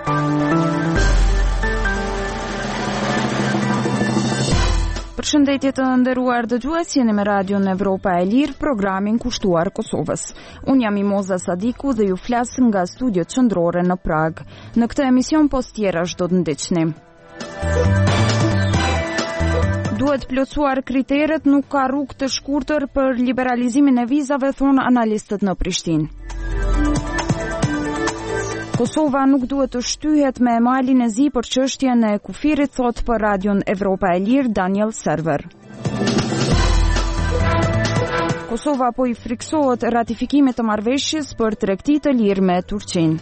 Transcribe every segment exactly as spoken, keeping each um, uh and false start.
Përshëndetje të nderuar dëgjues, jeni me Radion Evropa e Lirë, programin kushtuar Kosovës. Unë jam Imoza Sadiku dhe ju flas nga studiot qendrore në Prag. Në këtë emision post tjerash do të ndiqni. Duhet plotësuar kriteret, nuk ka rrugë të shkurtër për liberalizimin e vizave, thonë analistët në Prishtinë. Kosova nuk duhet të shtyhet me malin e zi për çështjen e kufirit, thot për Radion Evropa e Lirë Daniel Server. Kosova po i friksohet ratifikimit të marrëveshjes për tregti të lirë me Turqinë.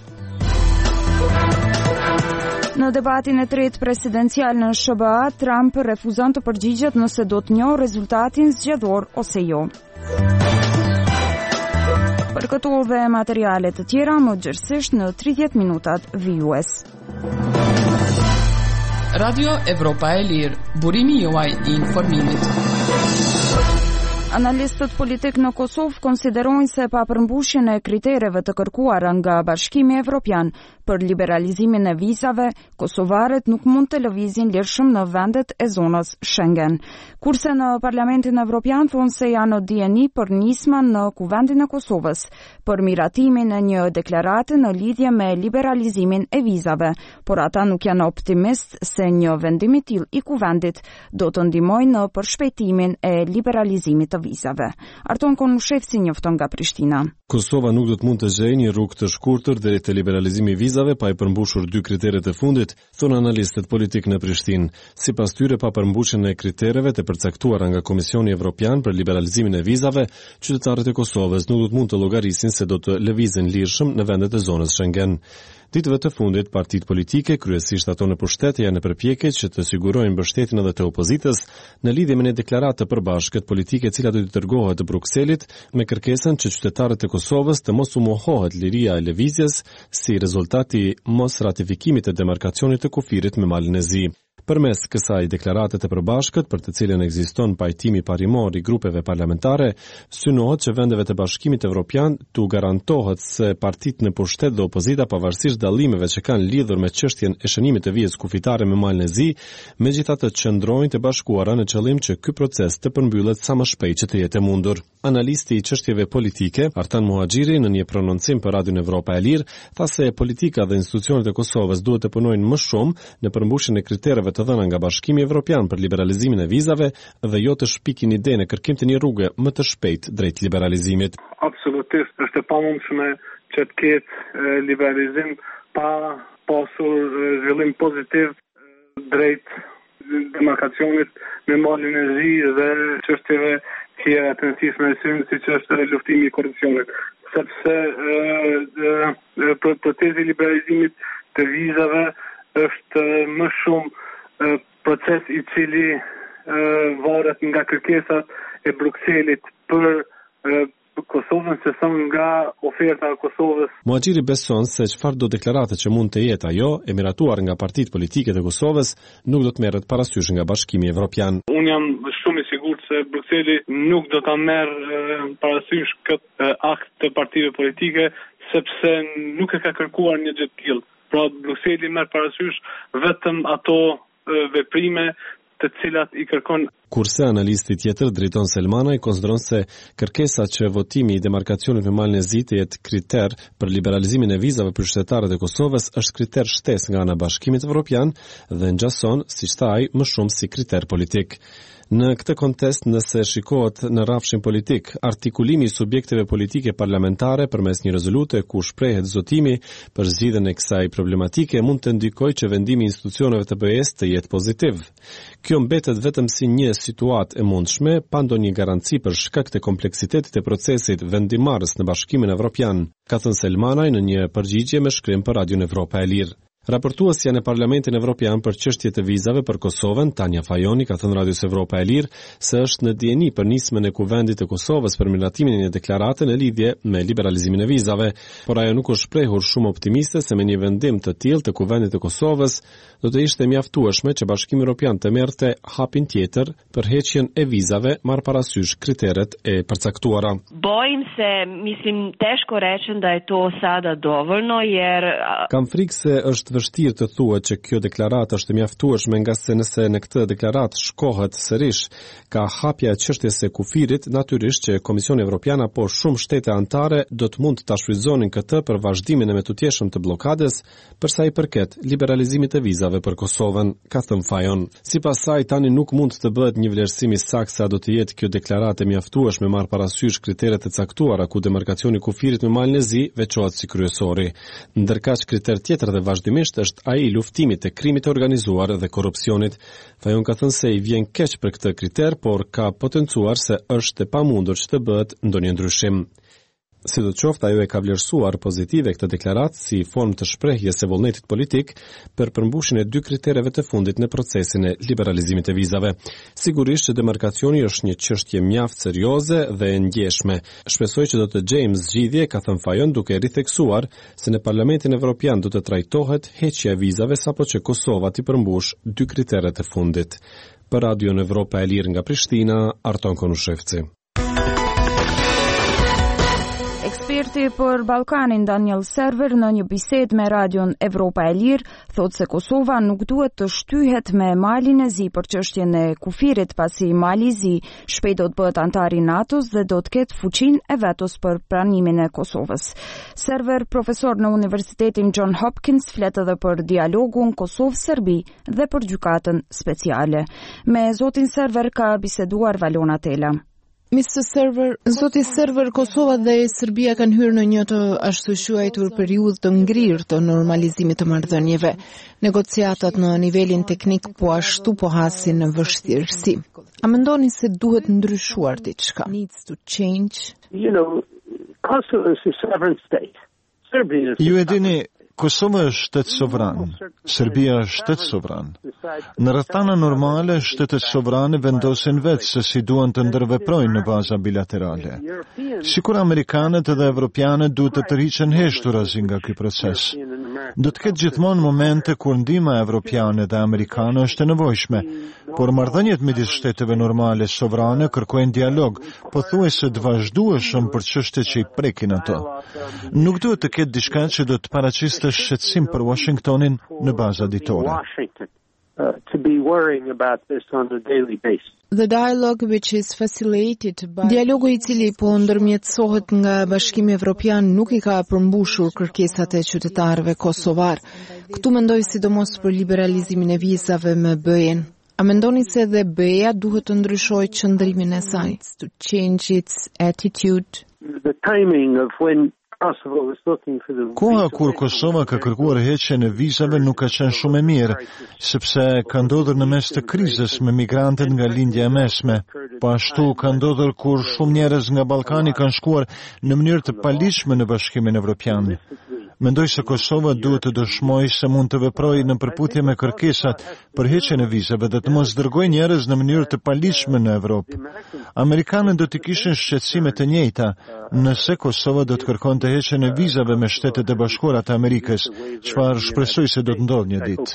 Në debatin e tretë presidencial në S B A, Trump refuzon të përgjigjet nëse do të njohë rezultatin zgjedhor ose jo. Për këto dhe materiale të tjera, më gjërësisht në tridhjetë minutat V U S. Radio Evropa e Lirë, burimi juaj i informimit. Analistët politik në Kosovë konsiderojnë se papërmbushjen e kritereve të kërkuara nga Bashkimi Evropian për liberalizimin e vizave, kosovarët nuk mund të lëvizin lirshëm në vendet e zonës Schengen. Kurse në Parlamentin Evropian thonë se janë në dieni për nismën në Kuvendin e Kosovës për miratimin e një deklarate në lidhje me liberalizimin e vizave, por ata nuk janë optimist se një vendim i tillë i Kuvendit do të ndihmojë në përshpejtimin e liberalizimit të vizave. Arton Konushevci njofton nga Prishtina. Kosova nuk do të mund të gjejë një rrugë të shkurtër deri te liberalizimi i vizave pa i përmbushur dy kriteret e fundit, thonë analistët politik në Prishtinë. Sipas tyre, pa përmbushjen e kritereve të përcaktuara nga Komisioni Evropian për liberalizimin e vizave, qytetarët e Kosovës nuk do të mund të llogarisin se do të lëvizin lirshëm në vendet e zonës Schengen. Ditëve të fundit, partitë politike, kryesisht ato në pushtet, janë në përpjekje që të sigurojnë mbështetjen edhe të opozitës në lidhje me një deklaratë të përbashkët politike e cila do të dërgohet Brukselit me kërkesën që qytetarët e Kosovës të mos u mohohet liria e lëvizjes si rezultati mos ratifikimit të demarkacionit të kufirit me malin e zi. Përmes kësaj deklarate të përbashkët, për të cilën ekziston pajtimi parimor i grupeve parlamentare, synohet që vendeve të Bashkimit Evropian tu garantohet se partitë në pushtet dhe opozita, pavarësisht dallimeve që kanë lidhur me çështjen e shënimit të vijës kufitare me malin e zi, megjithatë qëndrojnë të bashkuara në qëllim që ky proces të përmbyllet sa më shpejt që të jetë e mundur. Analisti i çështjeve politike, Artan Muhaxhiri, në një prononcim për Radion Evropa e Lirë, tha se politika dhe institucionet e Kosovës duhet të punojnë më shumë në përmbushjen e kritereve të dhëna nga Bashkimi Evropian për liberalizimin e vizave dhe jo të shpikin ide në kërkim të një rruge më të shpejt drejt liberalizimit. Absolutisht është e pamundshme që të ketë liberalizim pa pasur zhvillim pozitiv drejt demarkacionit me malin e zi dhe çështjeve tjera të rëndësishme në syn, siç është luftimi i korrupsionit. Sepse procesi i liberalizimit të vizave është më shumë proces i cili varet nga kërkesat e Brukselit për Kosovën se sa nga oferta e Kosovës. Muhaxhiri beson se çfarë do deklaratë që mund të jetë ajo, e miratuar nga partitë politike të Kosovës, nuk do të merret parasysh nga Bashkimi Evropian. Unë jam shumë i sigurt se Brukseli nuk do ta merr parasysh këtë akt të partive politike, sepse nuk e ka kërkuar një gjë të tillë. Pra Brukseli merr parasysh vetëm ato veprime të cilat i kërkon. Kurse analisti tjetër, Driton Selmanaj, konsideron se kërkesa që votimi i demarkacionit me malin e zi të jetë kriter për liberalizimin e vizave për qytetarët e Kosovës është kriter shtesë nga ana Bashkimit Evropian dhe ngjason, siç tha ai, më shumë si kriter politik. Në këtë kontest, nëse shikohet në rrafshin politik, artikulimi i subjekteve politike parlamentare përmes një rezolute ku shprehet zotimi për zgjidhjen e kësaj problematike mund të ndikojë që vendimi i institucioneve të B E-s të jetë pozitiv. Kjo mbetet vetëm si një situatë e mundshme, pa ndonjë garanci për shkak të kompleksitetit të procesit vendimarrës në Bashkimin Evropian, ka thënë Selmanaj në një përgjigje me shkrim për Radion Evropa e Lirë. Raportuesja në Parlamentin Evropian për çështje të vizave për Kosovën, Tanja Fajoni, ka thënë Radios Evropa e Lirë se është në dieni për nismën e Kuvendit të Kosovës për miratimin e një deklarate në lidhje me liberalizimin e vizave, por ajo nuk është shprehur shumë optimiste se me një vendim të tillë të Kuvendit të Kosovës do të ishte mjaftueshme që Bashkimi Evropian të merrte hapin tjetër për heqjen e vizave, marr parasysh kriteret e përcaktuara. Bojim se, mislim, teško rečem da je to sada dovoljno jer... Kam frikë se është vështirë të thuhet që kjo deklaratë është e mjaftueshme, nga se nëse në këtë deklaratë shkohet sërish ka hapja e çështjes së kufirit, natyrisht që Komisioni Evropian apo shumë shtete anëtare do të mund ta shfrytëzonin këtë për vazhdimin e metutjeshëm të bllokadës për sa i përket liberalizimit të vizave për Kosovën, ka thënë Fajon. Sipas saj, tani nuk mund të bëhet një vlerësim i saktë se a do të jetë kjo deklaratë e mjaftueshme marr parasysh kriteret e caktuara ku demarkacioni i kufirit me malin e zi veçohet si kryesori. Ndërkaq kriter tjetër dhe vazhdimisht është ai i luftimit të krimit të organizuar dhe korrupsionit. Fajon ka thënë se i vjen keq për këtë kriter, por ka potencuar se është e pamundur që të bëhet ndonjë ndryshim. Sidoqoftë, ajo e ka vlerësuar pozitive këtë deklaratë si formë të shprehjes së vullnetit politik për përmbushjen e dy kritereve të fundit në procesin e liberalizimit të vizave. Sigurisht që demarkacioni është një çështje mjaft serioze dhe e ndjeshme. Shpresoj që do të gjejmë zgjidhje, ka thënë Fajon, duke ritheksuar se në Parlamentin Evropian do të trajtohet heqja e vizave sapo që Kosova t'i përmbush dy kriteret e fundit. Për Radio Evropa e Lirë nga Prishtina, Arton Konushevci. Eksperti për Ballkanin Daniel Server në një bisedë me Radion Evropa e Lirë thotë se Kosova nuk duhet të shtyhet me Malin e Zi për çështjen e kufirit, pasi Mali i Zi shpejt do të bëhet antar i NATO-s dhe do të ketë fuqinë e vetos për pranimin e Kosovës. Server, profesor në Universitetin John Hopkins, flet edhe për dialogun Kosovë-Serbi dhe për gjykatën speciale. Me zotin Server ka biseduar Valona Tela. mister Server, zoti Server, Kosova dhe Serbia kanë hyrë në një të ashtu quajtur periudhë të ngrirë të normalizimit të marrëdhënieve. Negociatat në nivelin teknik po ashtu po hasin në vështirësi. A mendoni se duhet ndryshuar diçka? Needs to change. You know, Kosovo is a sovereign state. Serbia is. Ju e dini, Kosova është shtet sovran, Serbia është shtet sovran. Në rrethana normale, shtetet sovrane vendosin vetë se si duan të ndërveprojnë në baza bilaterale. Sikur amerikanët edhe evropianët duhet të tërhiqen heshturazi nga ky proces. Do të ketë gjithmonë momente kur ndihma evropiane dhe amerikane është e nevojshme, por marrëdhëniet midis shteteve normale sovrane kërkojnë dialog, pothuajse të vazhdueshëm për çështjet që i prekin ato. Nuk duhet të ketë diçka që do të paraqiste shqetësim për Washingtonin në bazë ditore. Uh, to be worrying about this on a daily basis. The dialogue which is facilitated by Dialogu i cili po ndërmjetësohet nga Bashkimi Evropian nuk i ka përmbushur kërkesat e qytetarëve kosovar. Këtu mendoj sidomos për liberalizimin e vizave me B E-n. A mendoni se dhe B E-ja duhet të ndryshojë qëndrimin e saj, to change its attitude? The timing of when Koha kur Kosova ka kërkuar heqjen e vizave nuk ka qenë shumë e mirë, sepse ka ndodhur në mes të krizës me migrantët nga lindja e mesme. Po ashtu ka ndodhur kur shumë njerëz nga Ballkani kanë shkuar në mënyrë të paligjshme në Bashkimin Evropian. Mendoj se Kosova duhet të dëshmojë se mund të veprojë në përputhje me kërkesat për heqjen e vizave dhe të mos dërgojë njerëz në mënyrë të paligjshme në Evropë. Amerikanët do të kishin shqetësime të njëjta nëse Kosova do të kërkonte heqjen e vizave me Shtetet e Bashkuara të Amerikës, çfarë shpresoj se do të ndodhë një ditë.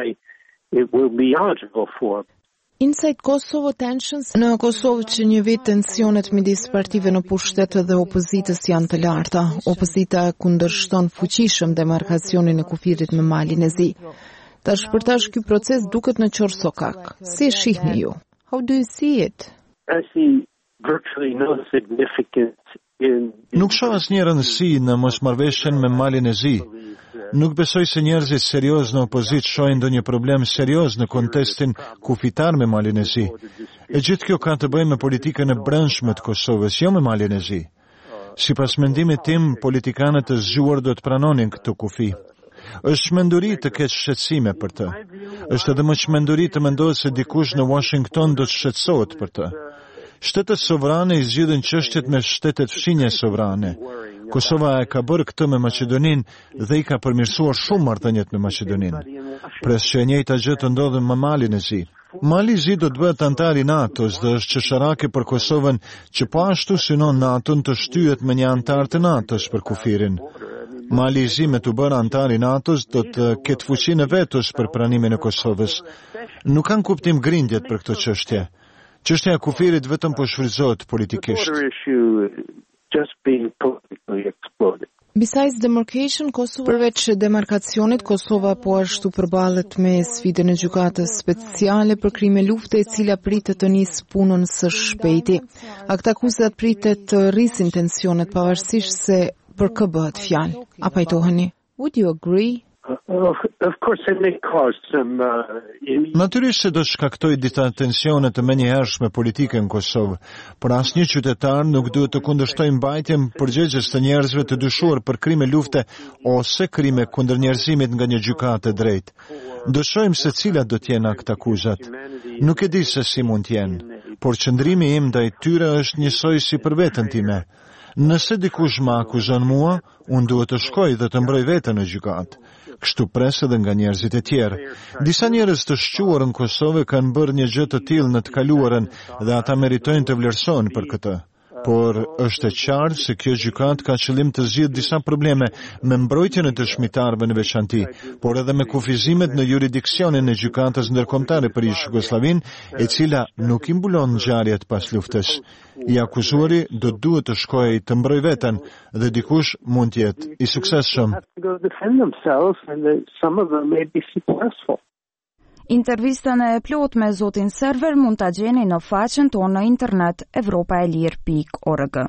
Inside Kosovo tensions në Kosovë që një vit tensionet midis partive në pushtet dhe opozitës janë të larta. Opozita kundërshton fuqishëm demarkacionin e kufirit me Malin e Zi. Tash për tash ky proces duket në qorsokak. Si e shihni ju? How do you see it? I see virtually no significance in Nuk shoh asnjë rëndësi në mosmarrveshjen me Malin e Zi. Nuk besoj se njerëzit serioz në opozit shohin ndonjë problem serioz në kontestin kufitar me Malin e Zi. E gjithë kjo ka të bëjë me politikën e brendshme të Kosovës, jo me Malin e Zi. Sipas mendimit tim, politikanët e zgjuar do të pranonin këtë kufi. Është çmenduri të ketë shqetësime për të. Është edhe më çmenduri të mendohet se dikush në Washington do të shqetësohet për të. Shtetet sovrane i zgjidhin çështjet me shtetet fshinje sovrane. Kosova e ka bërë këtë me Maqedoninë dhe i ka përmirësuar shumë marrëdhëniet me Maqedoninë. Pres që e njëjta gjë të ndodhë me Malin e Zi. Mali i Zi do të bëhet antar i NATO-s dhe është çesharake për Kosovën që po ashtu synon NATO-n të shtyhet me një antar të NATO-s për kufirin. Mali i Zi me të bërë antar i NATO-s do të ketë fuqinë e vetos për pranimin e Kosovës. Nuk kanë kuptim grindjet për këtë çështje. Çështja e kufirit vetëm po shfrytëzohet politikisht. Besides demarcation, Kosova, përveç demarkacionit, Kosova po ashtu përballet me sfidën e gjykatës speciale për krime lufte, e cila pritet të nisë punën së shpejti. Aktakuzat pritet të rrisin tensionet pavarësisht se për kë bëhet fjalë. A pajtoheni? Would you agree? Of, of course, it may cause some. Uh, Natyrisht se do shkaktoj disa tensione të menjëhershme politike në Kosovë, por asnjë qytetar nuk duhet të kundërshtojë mbajtjen përgjegjës të njerëzve të dyshuar për krime lufte ose krime kundër njerëzimit nga një gjykatë e drejtë. Do shohim se cilat do të jenë aktakuzat. Nuk e di se si mund të jenë, por qëndrimi im ndaj tyre është njësoj si për veten time. Nëse dikush më akuzon mua, unë duhet të shkoj dhe të mbroj veten në gjykatë. Kështu pres edhe nga njerëzit e tjerë. Disa njerëz të shquar në Kosovë kanë bërë një gjë të tillë në të kaluarën dhe ata meritojnë të vlerësohen për këtë. Por është e qartë se kjo gjykatë ka qëllim të zgjidhë disa probleme me mbrojtjen e dëshmitarëve në veçanti, por edhe me kufizimet në juridiksionin e gjykatës ndërkombëtare për Jugosllavinë, e cila nuk i mbulon ngjarjet pas luftës. I akuzuari do duhet të shkojë të mbrojë veten dhe dikush mund të jetë i suksesshëm. Intervistën e plot me zotin Server mund ta gjeni në faqen tonë në internet evropaelir pikë org.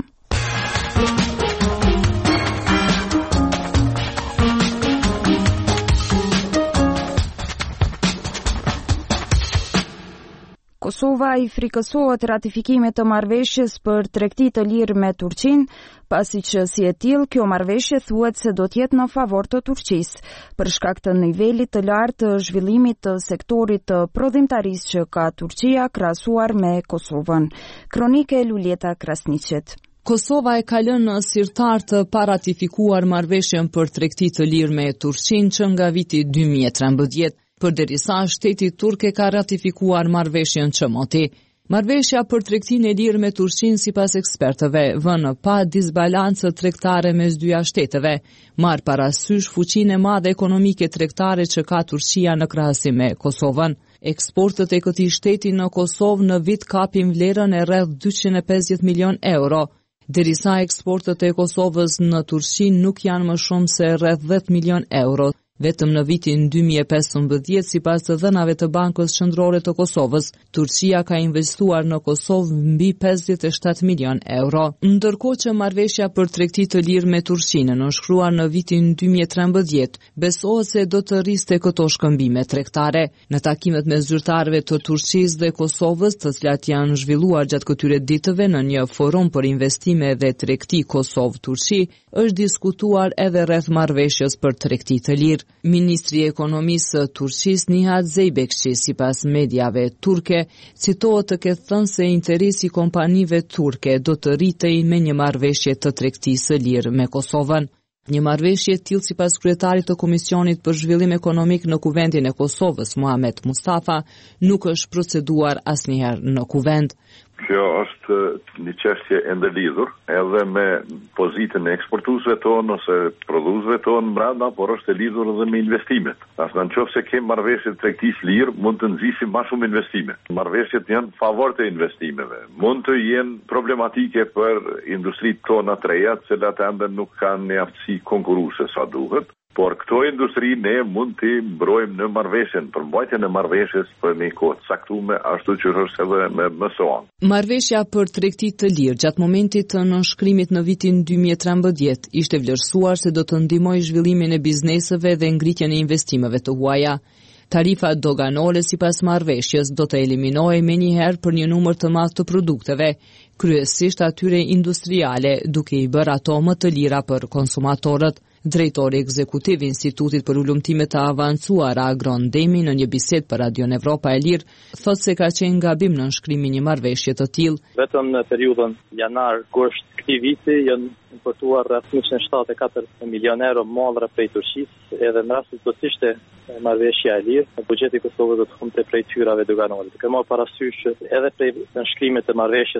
Kosova i frikësohet ratifikimit të marrëveshjes për tregti të lirë me Turqinë, pasi që si e tillë kjo marrëveshje thuhet se do të jetë në favor të Turqisë, për shkak të nivelit të lartë të zhvillimit të sektorit të prodhimtarisë që ka Turqia krahasuar me Kosovën. Kronike Luljeta Krasniqet. Kosova e ka lënë në sirtar të paratifikuar marrëveshjen për tregti të lirë me Turqinë që nga viti dy mijë e trembëdhjetë. Përderisa shteti turk e ka ratifikuar marrëveshjen që moti. Marrëveshja për tregtinë e lirë me Turqinë sipas ekspertëve vën pa disbalancë tregtare mes dyja shteteve, marr parasysh fuqinë e madhe ekonomike tregtare që ka Turqia në krahasim me Kosovën. Eksportet e këtij shteti në Kosovë në vit kapin vlerën e rreth dyqind e pesëdhjetë milion euro, derisa eksportet e Kosovës në Turqi nuk janë më shumë se rreth dhjetë milion euro. Vetëm në vitin dy mijë e pesëmbëdhjetë, sipas të dhënave të Bankës Qendrore të Kosovës, Turqia ka investuar në Kosovë mbi pesëdhjetë e shtatë milion euro. Ndërkohë që marrëveshja për tregti të lirë me Turqinë nënshkruar në vitin dy mijë e trembëdhjetë, besohet se do të rriste këto shkëmbime tregtare. Në takimet me zyrtarëve të Turqisë dhe Kosovës, të cilat janë zhvilluar gjatë këtyre ditëve në një forum për investime dhe tregti Kosovë-Turqi, është diskutuar edhe rreth marrëveshjes për tregti të lirë. Ministri i Ekonomisë së Turqisë Nihat Zeybekçi, sipas mediave turke, citohet të ketë thënë se interesi i kompanive turke do të rritej me një marrëveshje të tregtisë së lirë me Kosovën. Një marrëveshje e tillë sipas kryetarit të Komisionit për Zhvillim Ekonomik në Kuvendin e Kosovës, Muhamet Mustafa, nuk është proceduar asnjëherë në Kuvend. Kjo është një çështje e ndërlidhur edhe me pozitën e eksportuesve tonë ose prodhuesve tonë brenda, por është e lidhur edhe me investimet. Asë nëse kem marrëveshje të tregtisë lirë, mund të nxisim më shumë investime. Marrëveshjet janë favor të investimeve. Mund të jenë problematike për industritë tona të reja, të cilat ende nuk kanë një aftësi konkurruese sa duhet. Por këto industri ne mund t'i mbrojmë në marrëveshjen, për mbajtjen e marrëveshjes për një kohë të caktuar, ashtu që është edhe me M S O. Marrëveshja për tregti të lirë gjatë momentit të nënshkrimit në vitin dy mijë e trembëdhjetë ishte vlerësuar se do të ndihmojë zhvillimin e bizneseve dhe ngritjen e investimeve të huaja. Tarifa doganore sipas marrëveshjes do të eliminohej menjëherë për një numër të madh të produkteve, kryesisht atyre industriale, duke i bërë ato më të lira për konsumatorët. Drejtori ekzekutiv i Institutit për Ulëmtime të Avancuara Agron Demi në një bisedë për Radion Evropa e Lirë thotë se ka qenë gabim në nënshkrimin një marrëveshje të tillë. Vetëm në periudhën janar-gusht këtij viti janë importuar rreth njëqind e shtatëdhjetë e katër milion euro mallra prej Turqisë, edhe në rast se do të ishte marrëveshja e lirë, buxheti i Kosovës do të humte prej tyrave doganore. Të kemi parasysh edhe prej nënshkrimit të marrëveshjes së stabilitetit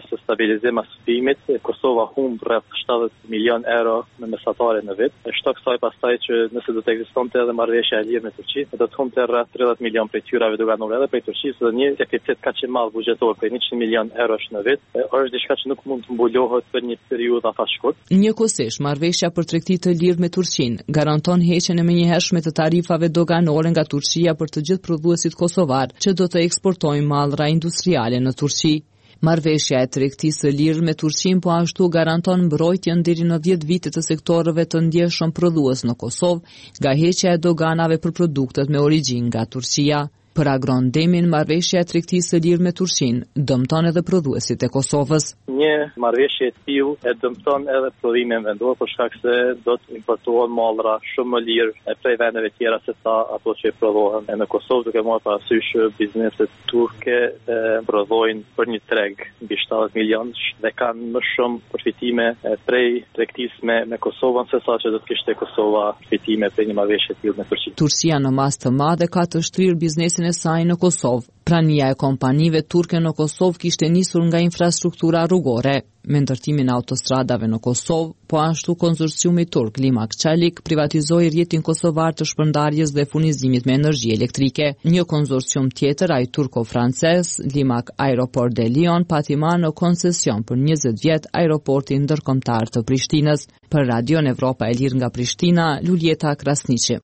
stabilizim as shtrimit, Kosova humb rreth shtatëdhjetë milion euro me mesatare në vit. Shto kësaj pastaj që nëse do të ekzistonte edhe marrëveshja e lirë me Turqinë, do të humbte rreth tridhjetë milion prej tyrave duke ardhur edhe prej Turqisë dhe një deficit kaq i madh buxhetor për njëqind milion eurosh në vit, është diçka që nuk mund të mbulohet për një periudhë afar shkurt. Njëkohësisht, marrëveshja për tregti të lirë me Turqinë garanton heqjen e menjëhershme të tarifave doganore nga Turqia për të gjithë prodhuesit kosovar që do të eksportojnë mallra industriale në Turqi. Marrëveshja e tregtisë së lirë me Turqinë po ashtu garanton mbrojtjen deri në dhjetë vite të sektorëve të ndjeshëm prodhues në Kosovë nga heqja e doganave për produktet me origjinë nga Turqia. Për Agrodemin, marrëveshja e tregtisë së lirë me Turqinë dëmton edhe prodhuesit e Kosovës. Një marrëveshje e tillë e dëmton edhe prodhimin vendor për shkak se do të importohen mallra shumë më lirë e prej vendeve tjera se sa ato që prodhohen në Kosovë, duke marrë parasysh bizneset turke e prodhojnë për një treg mbi shtatëdhjetë milion dhe kanë më shumë përfitime prej tregtisë me, me Kosovën se sa që do të kishte Kosova përfitime prej një marrëveshje e tillë me Turqinë. Turqia në masë të madhe ka të shtrirë biznesin e saj në Kosovë. Prania e kompanive turke në Kosovë kishte nisur nga infrastruktura rrugore. Me ndërtimin e autostradave në Kosovë, po ashtu konsorciumi turk Limak Çelik privatizoi rrjetin kosovar të shpërndarjes dhe furnizimit me energji elektrike. Një konsorcium tjetër, ai turko-francez, Limak Aeroport de Lyon, pati marrë në koncesion për njëzet vjet aeroportin ndërkombëtar të Prishtinës. Për Radion Evropa e Lirë nga Prishtina, Luljeta Krasniqi.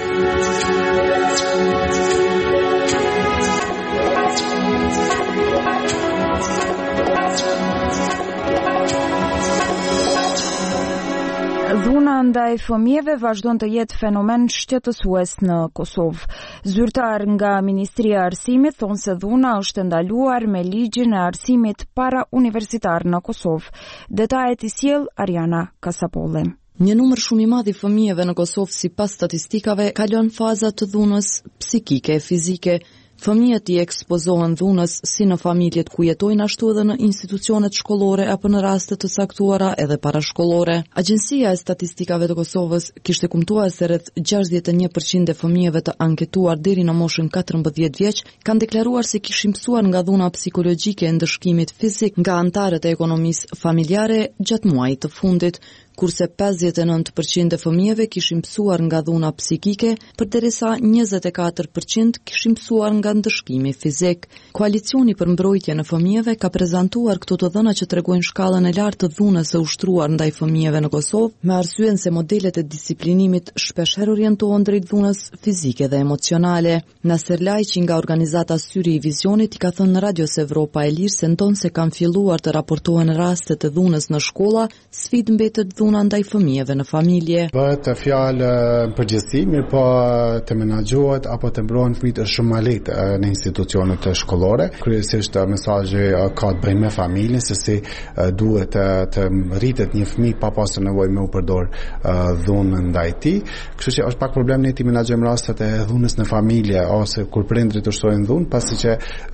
Dhuna ndaj fëmijëve vazhdon të jetë fenomen shqetësues në Kosovë. Zyrtar nga Ministria e Arsimit thonë se dhuna është ndaluar me ligjin e arsimit para universitar në Kosovë. Detajet i sjell Ariana Kasapolli. Një numër shumë i madh i fëmijëve në Kosovë sipas statistikave kalon faza të dhunës psikike e fizike. Fëmijët i ekspozohen dhunës si në familjet ku jetojnë ashtu edhe në institucionet shkollore apo në raste të caktuara edhe parashkollore. Agjencia e Statistikave të Kosovës kishte kumtuar se rreth gjashtëdhjetë e një përqind e fëmijëve të anketuar deri në moshën katërmbëdhjetë vjeç kanë deklaruar se kishin mësuar nga dhuna psikologjike e ndëshkimit fizik nga antarët e ekonomisë familjare gjatë muajit të fundit, kurse pesëdhjetë e nëntë përqind e fëmijëve kishin mësuar nga dhuna psikike, përderisa njëzet e katër përqind kishin mësuar nga ndëshkimi fizik. Koalicioni për mbrojtjen e fëmijëve ka prezantuar këto të dhëna që tregojnë shkallën e lartë të dhunës së ushtruar ndaj fëmijëve në Kosovë, me arsyen se modelet e disiplinimit shpeshherë orientohen drejt dhunës fizike dhe emocionale. Naser Lajçi nga organizata Syri i Vizionit i ka thënë në Radios Evropa e Lirë se ndonë se kanë filluar të raportohen rastet e dhunës në shkolla, sfidë mbetet dhuna ndaj fëmijëve në familje. Bëhet fjalë përgjithësi, mirë po të menaxhohet apo të mbrohen fëmijët është shumë më lehtë në institucionet shkollore. Kryesisht mesazhi ka të bëjë me familjen, se si duhet të, të rritet një fëmijë pa pasur nevojë me u përdor dhunën ndaj tij. Kështu që është pak problem ne të menaxhojmë rastet e dhunës në familje ose kur prindrit ushtojnë dhunë, pasi që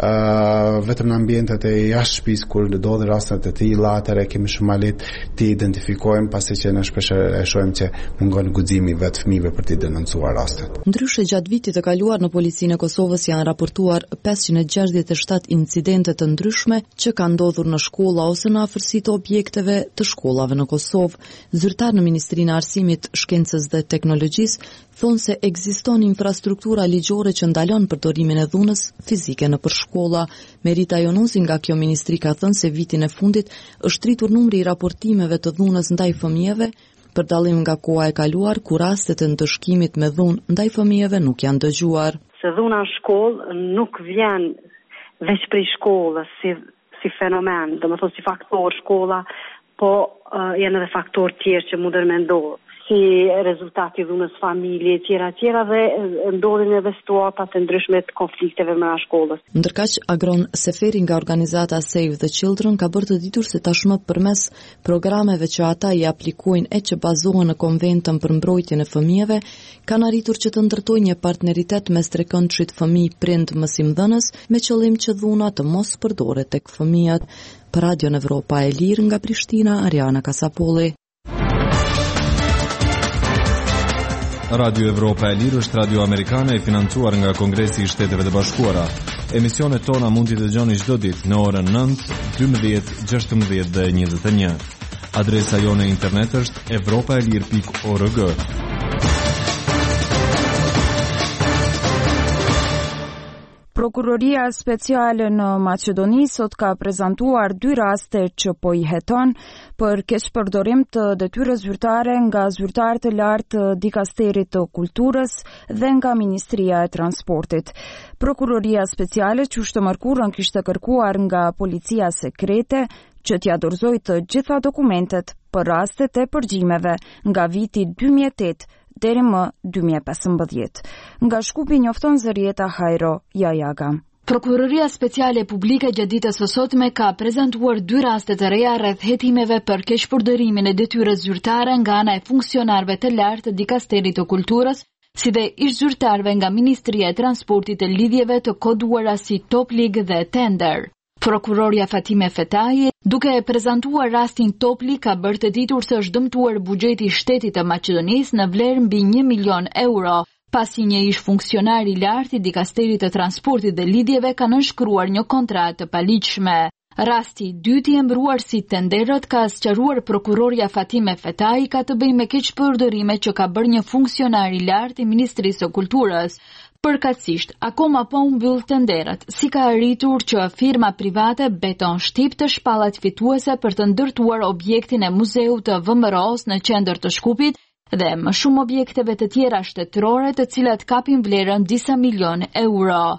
uh, vetëm në ambientet e jashtë shtëpisë kur ndodhin raste të tilla, atëherë kemi shumë më lehtë të identifikojmë, pasi që në shpeshherë e shohim që mungon guximi vetë fëmijëve për të denoncuar rastet. Ndryshe gjatë vitit të kaluar në policinë e Kosovës janë raportuar pesëqind e gjashtëdhjetë e shtatë incidente të ndryshme që kanë ndodhur në shkolla ose në afërsi të objekteve të shkollave në Kosovë. Zyrtar në Ministrinë e Arsimit, Shkencës dhe Teknologjisë thonë se ekziston infrastruktura ligjore që ndalon përdorimin e dhunës fizike në përshkolla. Merita Jonuzi nga kjo ministri ka thënë se vitin e fundit është rritur numri i raportimeve të dhunës ndaj fëmijëve, për dallim nga koha e kaluar ku rastet e ndëshkimit me dhunë ndaj fëmijëve nuk janë dëgjuar. Se dhuna në shkollë nuk vjen veç prej shkollës si, si fenomen, do më thonë si faktor shkolla, po uh, janë edhe faktor tjerë që mundër me ndodhë, si rezultati dhunës familje, tjera tjera dhe ndodhin edhe situata të ndryshme të konflikteve me shkollës. Ndërkaq, Agron Seferi nga organizata Save the Children ka bërë të ditur se tashmë përmes programeve që ata i aplikojnë e që bazohen në konventën për mbrojtjen e fëmijëve, kanë arritur që të ndërtojnë një partneritet mes trekëndshit fëmijë prind mësimdhënës me qëllim që dhuna të mos përdoret tek fëmijët. Për Radion Evropa e Lirë nga Prishtina, Ariana Kasapolli. Radio Evropa e Lirë është radio amerikane e financuar nga Kongresi i Shteteve të Bashkuara. Emisionet tona mund t'i dëgjoni çdo ditë në orën nëntë, dymbëdhjetë, gjashtëmbëdhjetë dhe njëzet e një. Adresa jone internet është evropaelir pikë org. Prokuroria speciale në Maqedoni sot ka prezantuar dy raste që po i heton për keqpërdorim të detyre zyrtare nga zyrtarë të lartë të Dikasterit të Kulturës dhe nga Ministria e Transportit. Prokuroria speciale që të mërkurën kishte kërkuar nga policia sekrete që t'ja dorëzoj të gjitha dokumentet për rastet e përgjimeve nga viti dy mijë e tetë deri më dy mijë e pesëmbëdhjetë. Nga Shkupi njofton Zërieta Hajro Jajaga. Prokuroria Speciale Publike gjatë ditës së sotme ka prezantuar dy raste të reja rreth hetimeve për keqpërdorimin e detyrës zyrtare nga ana e funksionarëve të lartë të Dikasterit të Kulturës, si dhe ish zyrtarëve nga Ministria e Transportit e lidhjeve të koduara si Top League dhe Tender. Prokuroria Fatime Fetahi, duke e prezantuar rastin Top League, ka bërë të ditur se është dëmtuar buxheti i shtetit të Maqedonisë në vlerë mbi një milion euro, pasi një ish funksionar i lartë i Dikasterit të Transportit dhe lidhjeve ka nënshkruar një kontratë të paligjshme. Rasti i dytë i emëruar si tenderët ka sqaruar prokuroria Fatime Fetahi ka të bëjë me keqpërdorime që ka bërë një funksionar i lartë i Ministrisë së Kulturës. Përkatësisht, akoma po u mbyll tenderët, si ka arritur që firma private Beton Shtip të shpallat fituese për të ndërtuar objektin e muzeut të V M R O-s në qendër të Shkupit dhe më shumë objekteve të tjera shtetërore të cilat kapin vlerën disa milion euro.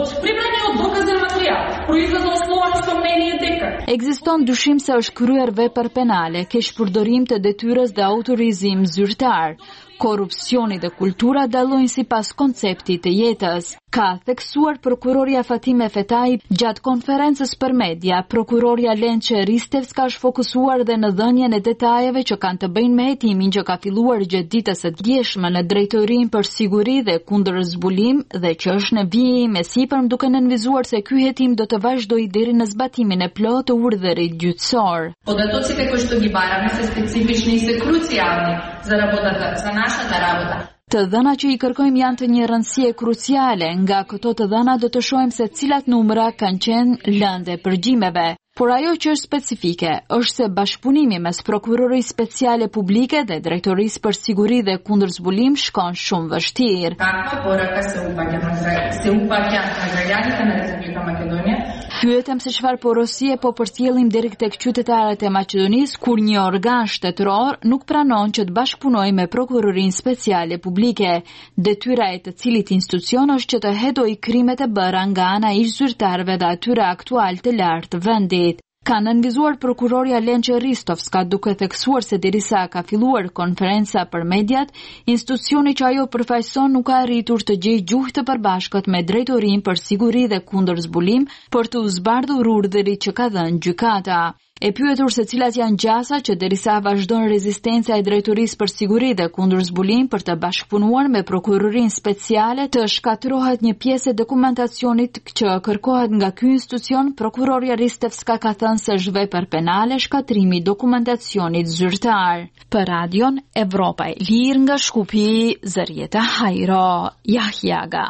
Ekziston dyshim se është kryer vepër penale, keqpërdorim të detyrës dhe autorizim zyrtar. Korupcioni dhe kultura dallojnë sipas konceptit të jetës. Ka theksuar prokuroria Fatime Fetahi gjatë konferencës për media. Prokuroria Lençe Ristevska është fokusuar dhe në dhënien e detajeve që kanë të bëjnë me hetimin që ka filluar gjatë ditës së djeshme në Drejtorinë për Siguri dhe Kundër Zbulim dhe që është në vijim e sipërm duke nënvizuar se ky hetim do të vazhdojë deri në zbatimin e plotë të urdhërit gjyqësor. Податоците кои што ги бараме се специфични и се круцијални за работата, за нашата работа. Të dhëna që i kërkojmë janë të një rëndësie kruciale, nga këto të dhëna do të shohim se cilat numra kanë qenë lëndë përgjimeve. Por ajo që është specifike është se bashkëpunimi mes Prokurorisë Speciale Publike dhe Drejtorisë për Siguri dhe Kundër Zbulim shkon shumë vështirë. Каква порака се упаќа на се упаќа на граѓаните на Република Македонија? Pyetem se çfarë porosie po përcjellim deri tek qytetarët e Maqedonisë kur një organ shtetëror nuk pranon që të bashkëpunojë me Prokurorinë Speciale Publike. Detyra e të cilit institucion është që të hetojë krimet e bëra nga ana e ish zyrtarëve dhe atyre aktual të lartë të vendit. Ka nënvizuar prokuroria Lençe Ristovska duke theksuar se derisa ka filluar konferenca për mediat, institucioni që ajo përfaqëson nuk ka arritur të gjejë gjuhë të përbashkët me Drejtorinë për Siguri dhe Kundër Zbulim për të u zbardhur urdhërit që ka dhënë gjykata. E pyetur se cilat janë gjasa që derisa vazhdon rezistenca e Drejtorisë për Siguri dhe Kundër Zbulim për të bashkëpunuar me Prokurorinë Speciale të shkatërrohet një pjesë e dokumentacionit që kërkohet nga ky institucion, prokuroria Ristevska ka thënë se është vepër penale shkatrimi i dokumentacionit zyrtar. Për Radion Evropa e Lirë nga Shkupi, Zërieta Hajro Jajaga.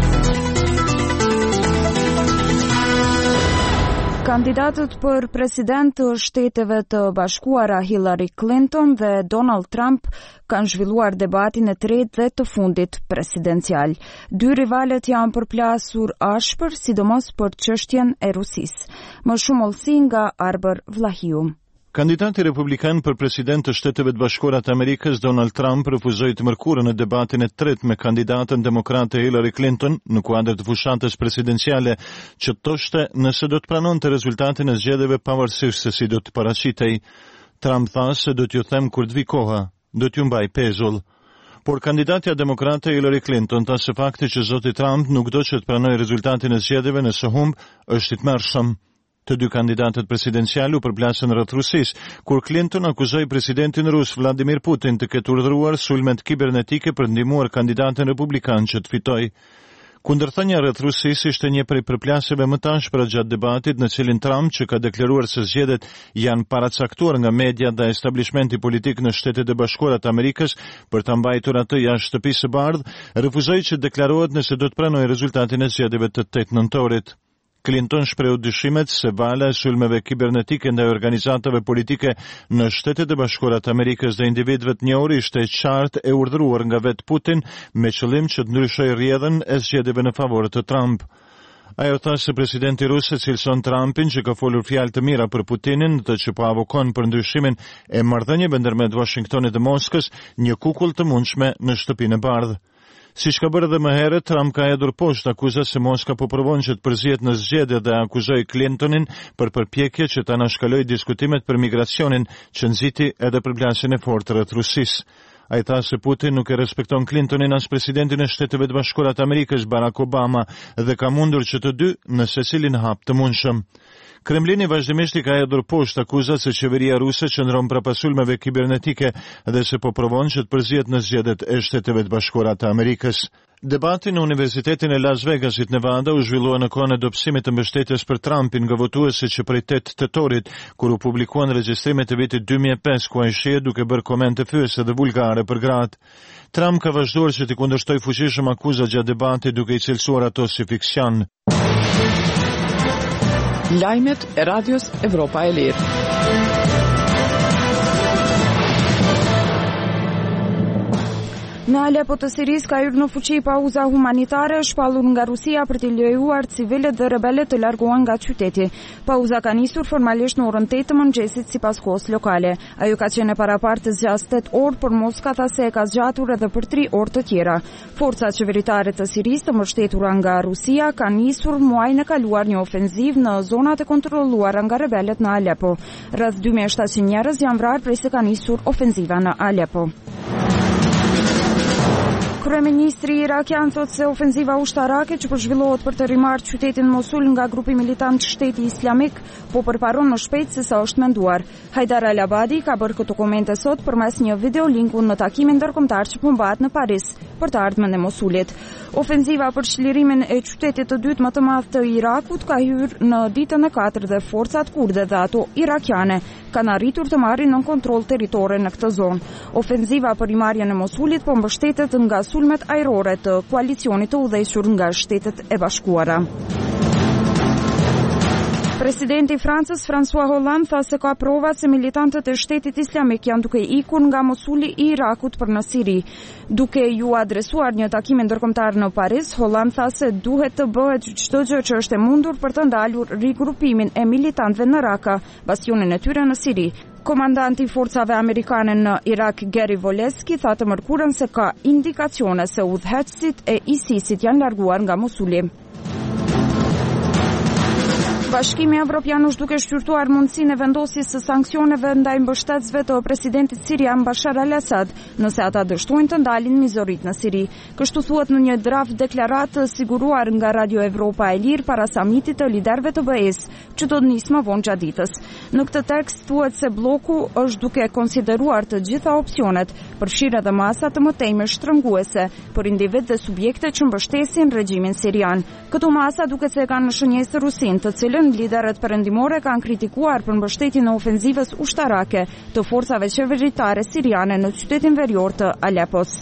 Kandidatët për president të Shteteve të Bashkuara Hillary Clinton dhe Donald Trump kanë zhvilluar debatin e tretë dhe të fundit presidencial. Dy rivalet janë përplasur ashpër, sidomos për çështjen e Rusisë. Më shumë olsi nga Arber Vlahiu. Kandidati republikan për president të Shteteve të Bashkuara të Amerikës Donald Trump refuzoi të mërkurën në debatin e tretë me kandidatën demokrate Hillary Clinton në kuadër të fushatës presidenciale që thoshte nëse do të pranonte rezultatin e zgjedhjeve pavarësisht se si do të paraqitej. Trump tha se do t'ju them kur të vi koha, do t'ju mbaj pezull. Por kandidatja demokrate Hillary Clinton tha se fakti që zoti Trump nuk do që të pranojë rezultatin e zgjedhjeve nëse humb është i tmerrshëm. Të dy kandidatët presidencial u përplasën rreth Rusisë, kur Clinton akuzoi presidentin rus Vladimir Putin të ketë urdhëruar sulmet kibernetike për ndihmuar kandidatin republikan që të fitojë. Kundërthënia rreth Rusisë ishte një prej përplasjeve më të ashpra gjatë debatit në cilin Trump, që ka deklaruar se zgjedhjet janë paracaktuar nga media dhe establishmenti politik në Shtetet e Bashkuara të Amerikës për ta mbajtur atë jashtë shtëpisë së bardhë, refuzoi që deklarohet nëse do të pranojë rezultatin e zgjedhjeve të tetë nëntorit. Clinton shprehu dyshimet se vala e sulmeve kibernetike ndaj organizatave politike në Shtetet e Bashkuara të Amerikës dhe individëve të njohur ishte qartë e urdhëruar nga vetë Putin me qëllim që të ndryshojë rrjedhën e zgjedhjeve në favor të Trump. Ajo tha se presidenti rus e cilëson Trumpin që ka folur fjalë të mira për Putinin, të që po avokon për ndryshimin e marrëdhënieve ndërmjet Washingtonit dhe Moskës, një kukull të mundshme në shtëpinë e bardhë. Siç ka bërë edhe më herët, Trump ka hedhur poshtë akuzat se Moska po provon që të përzihet në zgjedhje dhe akuzoi Clintonin për përpjekje që ta anashkalojë diskutimet për migracionin që nxiti edhe përplasjen e fortë rreth Rusisë. Ai tha se Putin nuk e respekton Clintonin as presidentin e Shteteve të Bashkuara të Amerikës Barack Obama dhe ka mundur që të dy në secilin hap të mundshëm. Kremlini vazhdimisht i ka hedhur poshtë akuzat se qeveria ruse qëndron prapas sulmeve kibernetike dhe se po provon që të përzihet në zgjedhjet e Shteteve të Bashkuara të Amerikës. Debati në Universitetin e Las Vegasit, Nevada, u zhvillua në kohën e dobësimit të mbështetjes për Trumpin nga votuesit që prej tetë tetorit, kur u publikuan regjistrimet e vitit dy mijë e pesë, ku ai shihet duke bërë komente fyese dhe vulgare për gratë. Trump ka vazhduar që t'i kundërshtoj fuqishëm akuzat gjatë debatit duke i cilësuar ato si fiksion. Lajmet e Radios Evropa e Lirë. Në Alepo të Siris ka hyrë në fuqi pauza humanitare shpallur nga Rusia për t'i lejuar civilët dhe rebelët të largohen nga qyteti. Pauza ka nisur formalisht në orën tetë të mëngjesit sipas kohës lokale. Ajo ka qenë parapartë zgjas tetë orë, por Moska tha se e ka zgjatur edhe për tri orë të tjera. Forcat qeveritare të Siris të mbështetura nga Rusia kanë nisur muajin e kaluar një ofenziv në zonat e kontrolluara nga rebelët në Alepo. Rreth dy mijë e shtatëqind njerëz janë vrarë prej se ka nisur ofenziva në Alepo. Kryeministri irakian thot se ofenziva ushtarake që po zhvillohet për të rimarrë qytetin Mosul nga grupi militant Shteti Islamik po përparon më shpejt se sa është menduar. Haidar al-Abadi ka bërë këto komente sot përmes një videolingu në takimin ndërkombëtar që po mbahet në Paris për të ardhmen e Mosulit. Ofenziva për çlirimin e qytetit të dytë më të madh të Irakut ka hyrë në ditën e katërt dhe forcat kurde dhe ato irakiane kanë arritur të marrin në kontroll territore në këtë zonë. Ofenziva për rimarrjen e Mosulit po mbështetet nga sulmet ajrore të koalicionit të udhëhequr nga Shtetet e Bashkuara. Presidenti i Francës François Hollande tha se ka prova se militantët e Shtetit Islamik janë duke ikur nga Mosuli i Irakut për në Siri. Duke ju adresuar një takim ndërkombëtar në Paris, Hollande tha se duhet të bëhet çdo gjë që është e mundur për të ndalur rigrupimin e militantëve në Raqqa, bastionin e tyre në Siri. Komandanti i forcave amerikane në Irak, Gary Voleski, tha të mërkurën se ka indikacione se udhëheqësit e ISIS-it janë larguar nga Mosuli. Bashkimi Evropian është duke shqyrtuar mundësinë e vendosjes së sanksioneve ndaj mbështetësve të presidentit sirian Bashar al-Assad, nëse ata dështojnë të ndalin mizoritë në Siri. Kështu thuhet në një draft deklaratë siguruar nga Radio Evropa e Lirë para samitit të liderëve të B E-s, që do të nisë më vonë gjatë ditës. Në këtë tekst thuhet se bloku është duke konsideruar të gjitha opsionet, përfshirë edhe masa të mëtejme shtrënguese për individ dhe subjekte që mbështesin regjimin sirian. Këto masa duket se kanë në shënjesë Rusinë, të cilën liderët perëndimore kanë kritikuar për mbështetjen e ofenzivës ushtarake të forcave qeveritare siriane në qytetin verior të Alepos.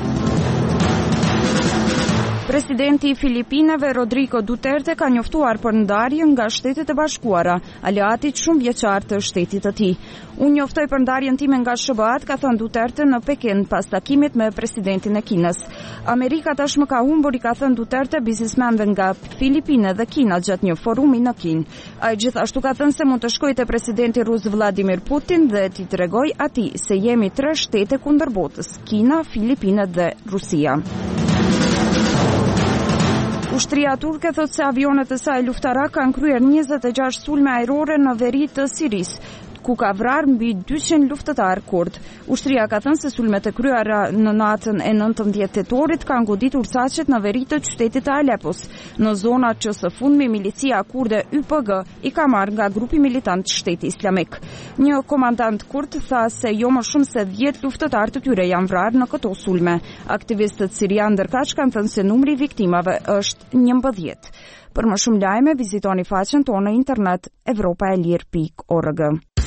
Presidenti i Filipinave Rodrigo Duterte ka njoftuar për ndarjen nga Shtetet e Bashkuara, aleatit shumë vjeçar të shtetit të tij. Unë njoftoj për ndarjen time nga S B A-t, ka thënë Duterte në Pekin pas takimit me presidentin e Kinës. Amerika tashmë ka humbur, i ka thënë Duterte biznesmenëve nga Filipinë dhe Kina gjatë një forumi në Kinë. Ai gjithashtu ka thënë se mund të shkojë te presidenti rus Vladimir Putin dhe t'i tregojë atij se jemi tre shtete kundër botës: Kina, Filipinë dhe Rusia. Ushtria turke thot se avionet e saj luftarak kanë kryer njëzet e gjashtë sulme ajrore në veri të Siris, ku ka vrarë mbi dyqind luftëtar kurd. Ushtria ka thënë se sulmet e kryera në natën e nëntëmbëdhjetë tetorit kanë goditur saqet në veri të qytetit të Alepos, në zonat që së fundmi milicia kurde Y P G i ka marrë nga grupi militant Shteti Islamik. Një komandant kurd tha se jo më shumë se dhjetë luftëtar të tyre janë vrarë në këto sulme. Aktivistët sirian ndërkaq kanë thënë se numri i viktimave është njëmbëdhjetë. Për më shumë lajme, vizitoni faqen tonë në internet evropaelir pikë org.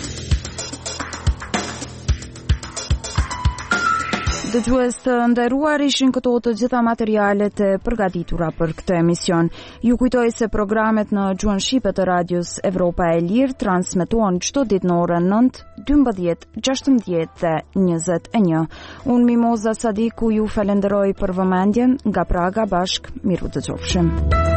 Dëgjues të nderuar, ishin këto të gjitha materialet e përgatitura për këtë emision. Ju kujtoj se programet në gjuhën shqipe të radios Evropa e Lirë transmetohen çdo ditë në orën nëntë, dymbëdhjetë, gjashtëmbëdhjetë dhe njëzet e një. Unë Mimoza Sadiku ju falenderoj për vëmendjen, nga Praga bashk, miru dëgjofshim.